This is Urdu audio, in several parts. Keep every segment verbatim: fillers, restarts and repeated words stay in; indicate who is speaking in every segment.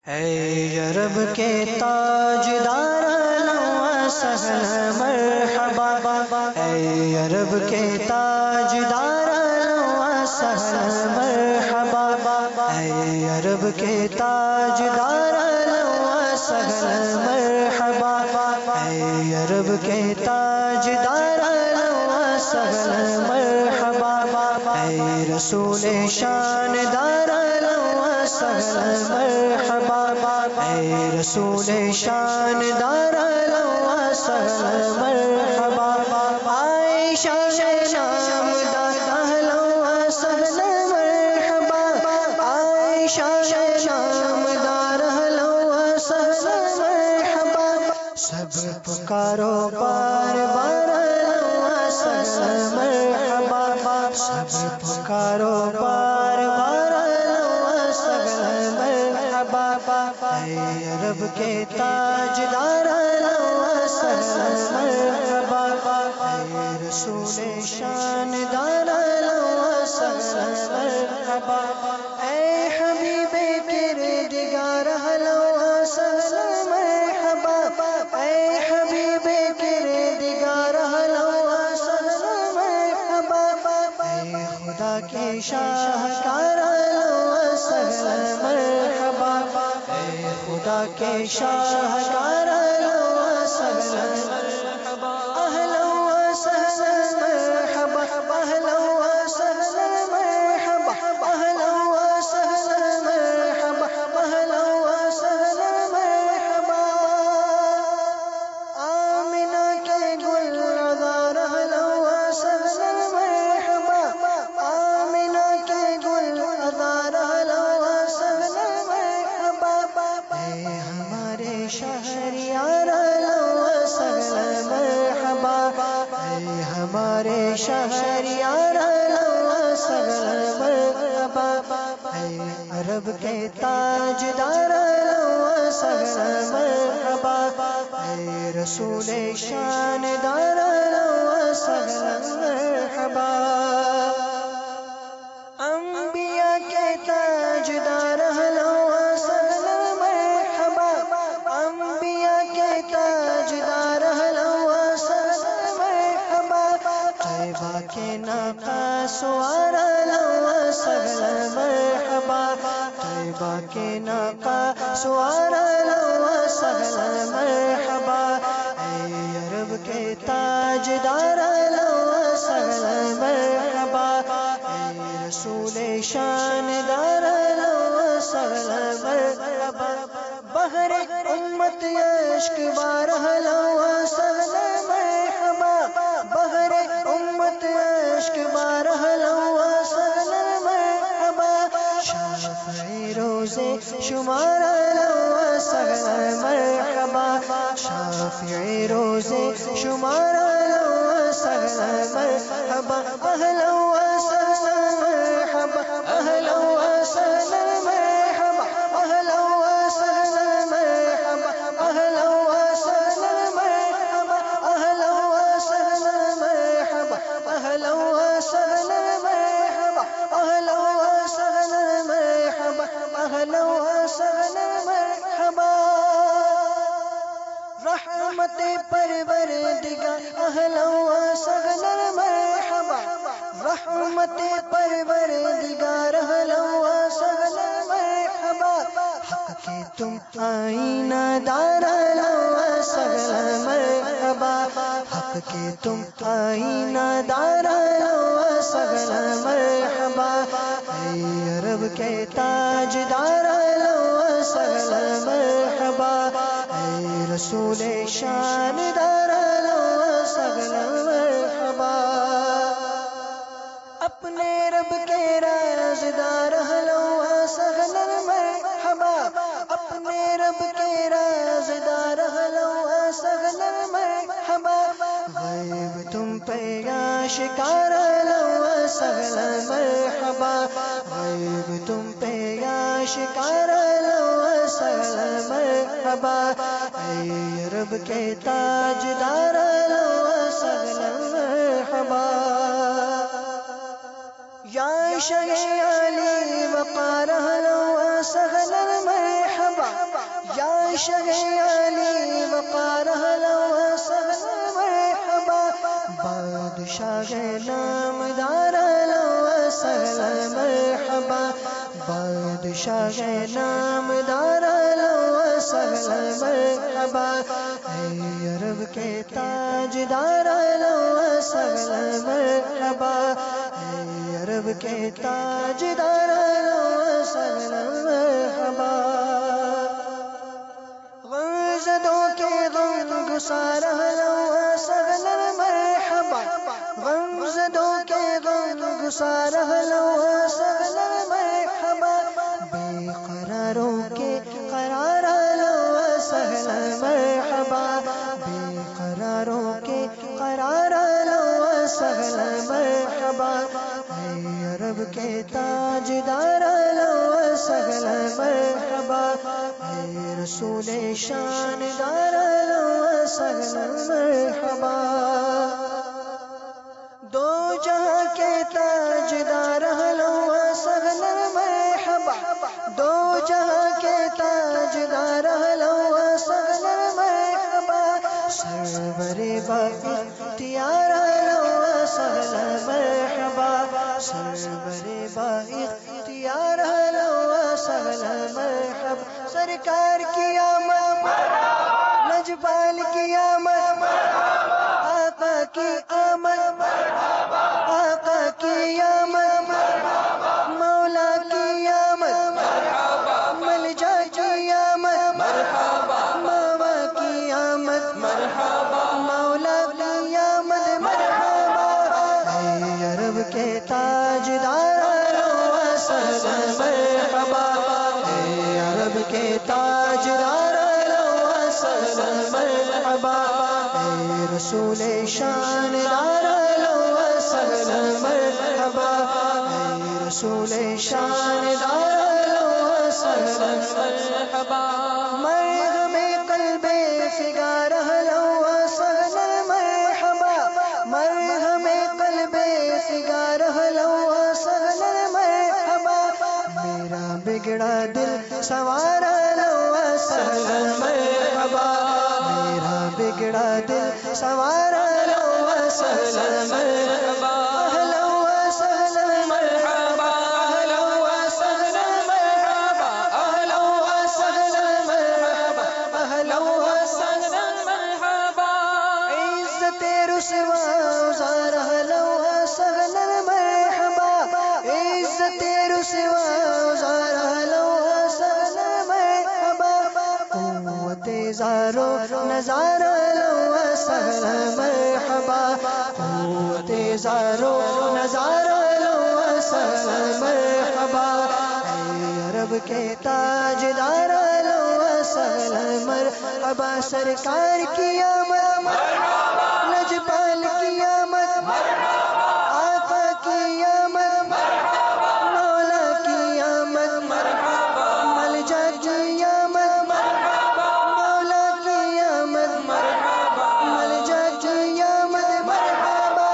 Speaker 1: اے یرب کے تاجدار اہلا و سہلا مرحبا، اے یرب کے تاجدار اہلا و سہلا مرحبا، اے یرب کے تاجدار اہلا و سہلا مرحبا، اے یرب کے تاجدار اہلا و سہلا مرحبا، اے رسول شان دار اہلا و سہلا مرحبا، اے رسول شان دار اہلا و سہلا مرحبا، عائشہ نام دار اہلا و سہلا مرحبا، عائشہ نام دار اہلا و سہلا مرحبا، سب پکارو بار بار اہلا و سہلا مرحبا، سب پکارو بار بار اہلا و سہلا مرحبا، اے یرب کے تاجدار اہلا و سہلا مرحبا، اے رسول شان دار اہلا و سہلا مرحبا، اے حبیب کردگار اہلا و سہلا مرحبا، اے حبیب کردگار اہلا و سہلا مرحبا، اے خدا کے شاہکار اہلا و سہلا مرحبا، اے خدا کے شاہکار اہلا و سہلا مرحبا، اہلا و سہلا مرحبا، اہلا و سہلا مرحبا، اہلا و سہلا مرحبا، اہلا و سہلا مرحبا، آمنہ کے گل عذار اہلا و سہلا مرحبا، آمنہ کے گل عذار اہلا و سہلا مرحبا، اے ہمارے شہریار اہلا و سہلا مرحبا، اے ہمارے شہریار اہلا و سہلا مرحبا، اے عرب کے تاجدار اہلا و سہلا مرحبا، اے رسول شان دار اہلا و سہلا مرحبا، انبیاء کے تاجدار اہلا و سہلا مرحبا، انبیاء کے تاجدار اہلا و سہلا مرحبا، طیبہ کے ناقہ سوار اہلا و سہلا مرحبا، طیبہ کے ناقہ سوار اہلا و سہلا مرحبا، اے یرب کے تاجدار اہلا و سہلا مرحبا، اے رسول شان دار اہلا و سہلا مرحبا، بحر امت اشک بار اہلا و سہلا مرحبا، بحر امت اشک بار اہلا و سہلا مرحبا، شافعی روزے شمار اہلا و سہلا مرحبا، شافعی روزے شمار اہلا و سہلا مرحبا، اہلا و سہلا مرحبا، اہلا و سہلا مرحبا، اہلا و سہلا مرحبا، اہلا و سہلا مرحبا، اہلا و سہلا مرحبا، اہلا و سہلا مرحبا، اہلا و سہلا مرحبا، اہلا و سہلا مرحبا، رحمت پروردگار اہلا و سہلا مرحبا، رحمت پروردگار اہلا و سہلا مرحبا، حق کے تم آئینہ دار اہلا و سہلا مرحبا، حق کے تم آئینہ دار اہلا و سہلا مرحبا، اے عرب کے تاجدار اہلا و سہلا مرحبا، اے رسول شان دار اہلا و سہلا مرحبا، اپنے رب کے رازدار اہلا و سہلا مرحبا، اپنے رب کے رازدار اہلا و سہلا مرحبا، غیب تم پہ آشکار اہلا و سہلا مرحبا، غیب تم پہ آشکار اہلا و سہلا مرحبا، اے یرب کے تاجدار اہلا و سہلا مرحبا، یا شہ علی وقار اہلا و سہلا مرحبا، عاشق علی وقار اہلا و سہلا مرحبا بادشاہ نامدار اہلا و سہلا مرحبا بادشاہ نامدار اہلا و سہلا مرحبا اے عرب کے تاجدار اہلا و سہلا مرحبا اے عرب کے تاجدار اہلا و سہلا مرحبا غمزدوں کے غم گسار اہلا و سہلا مرحبا غمزدوں کے غم گسار اہلا و سہلا مرحبا بے قراروں کے قرار اہلا و سہلا مرحبا بے قراروں کے قرار اہلا و سہلا مرحبا اے عرب کے تاجدار اہلا و سہلا مرحبا اے رسول شاندار اہلا و سہلا مرحبا دو جہاں کے تاجدار اہلا و سہلا مرحبا دو جہاں کے تاجدار اہلا و سہلا مرحبا سرور با اختیار اہلا و سہلا مرحبا سرور با اختیار اہلا و سہلا مرحبا سرکار کی آمد لجپال کی آمد آقا کی آمد آقا کی آمد مولا کی آمد ملجا کی آمد ماوا کی آمد مولا کی آمد مرحبا اے عرب کے تاجدار اہلا و سہلا مرحبا اے عرب کے تاجدار اہلا و سہلا مرحبا اے رسول شاندار اہلا و سہلا مرحبا اے رسول شاندار اہلا و سہلا مرحبا مرحم قلب فگار اہلا و سہلا مرحبا مرحم قلب فگار اہلا و سہلا مرحبا میرا بگڑا دل سوار اہلا و سہلا مرحبا میرا بگڑا دل سوار اہلا و سہلا مرحبا اہلا و سہلا مرحبا اہلا و سہلا مرحبا اہلا و سہلا مرحبا اہلا و سہلا مرحبا عزت رسوا زار اہلا و سہلا مرحبا عزت رسوا زار اہلا و سہلا مرحبا قوت زارو نظار اہلا و سہلا مرحبا قوت زارو نظار اہلا و سہلا مرحبا اے عرب کے تاجدار اہلا و سہلا مرحبا سرکار کی آمد لجپال کی آمد آقا کی آمد مولا کی آمد ملجا کی آمد مولا کی آمد ملجا کی آمد مرحبا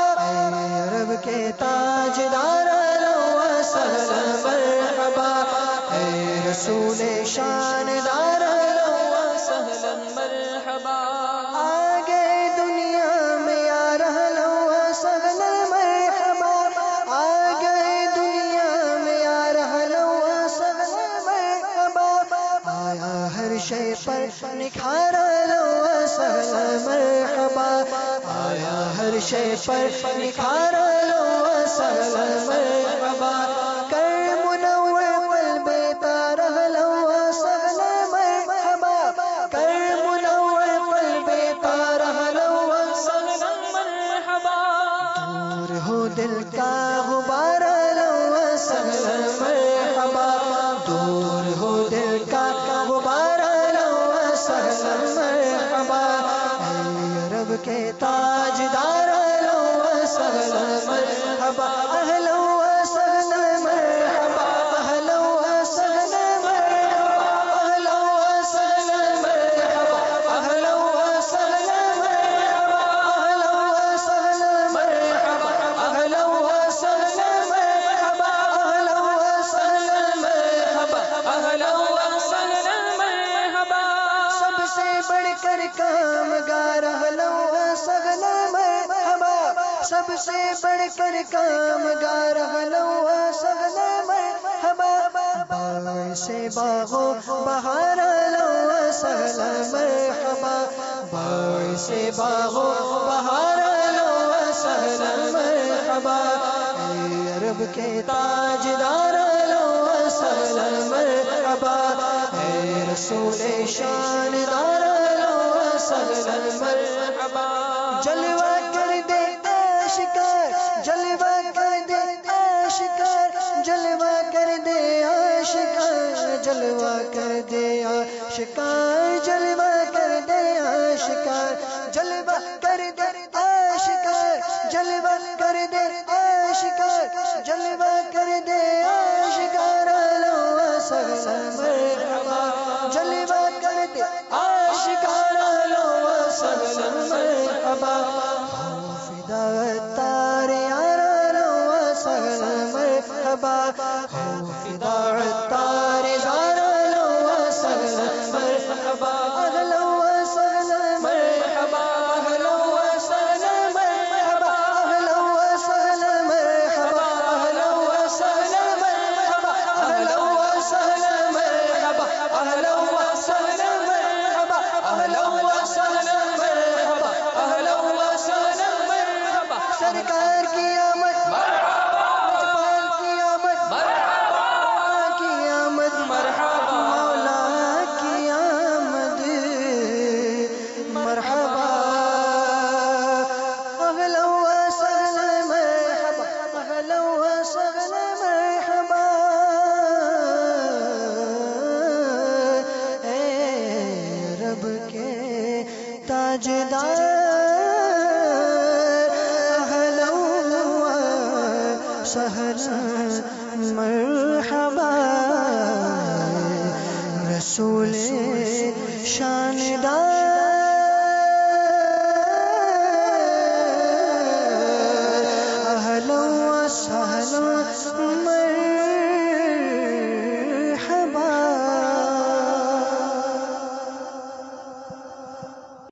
Speaker 1: اے عرب کے تاجدار اہلا و سہلا مرحبا اے رسول شاندار اہلا و سہلا مرحبا آگے دنیا میں یا اہلا و سہلا مرحبا آگے دنیا میں یا اہلا و سہلا مرحبا آیا ہر شے پر نکھار اہلا و سہلا مرحبا آیا ہر شے پر نکھار اہلا و سہلا مرحبا کر منور قلب تار اہلا و سہلا مرحبا کر منور قلب تار اہلا و سہلا مرحبا دور ہو دل کا غبار اہلا و سہلا مرحبا دور ہو دل کا غبار اہلا و سہلا مرحبا اے عرب کے تاجدار اہلا و سہلا مرحبا اہلا و سہلا مرحبا اہلا و سہلا مرحبا اہلا و سہلا مرحبا اہلا و سہلا مرحبا اہلا و سہلا مرحبا اہلا و سہلا مرحبا اہلا و سہلا مرحبا اہلا و سہلا مرحبا کام گار اہلا و سہلا مرحبا، سب سے بڑھ کر کام گار اہلا و سہلا مرحبا، باعث باغ و بہار اہلا و سہلا مرحبا، باعث باغ و بہار اہلا و سہلا مرحبا، اے عرب کے تاجدار اہلا و سہلا مرحبا، اے رسول شاندار اہلا و سہلا مرحبا، جلوہ کر دے آشکار، جلوہ کر دے آشکار، جلوہ کر دے آشکار، جلوہ کر دے آشکار، جلوہ کر دے آشکار، جلوہ کر دے آشکار، جلوہ کر دے آشکار، جلوہ کر دے آشکار اہلا و سہلا مرحبا، جلوہ کر دے آشکار اہلا و سہلا مرحبا، ہو فدا عطار یار اہلا و سہلا مرحبا، ہو فدا عطار زار اہلا و سہلا مرحبا، اہلا و سہلا مرحبا، اہلا و سہلا مرحبا، اہلا و سہلا مرحبا، اہلا و سہلا مرحبا، اہلا و سہلا مرحبا، اہلا و سہلا مرحبا، اہلا و سہلا مرحبا، اہلا و سہلا مرحبا، سرکار کی آمد مرحبا، کی آمد مرحبا، کی آمد مرحبا، مولا کی آمد مرحبا، اہلا و سہلا مرحبا، اہلا و سہلا مرحبا، اے رب کے تاجدار اہلا و سہلا مرحبا، رسول شاندار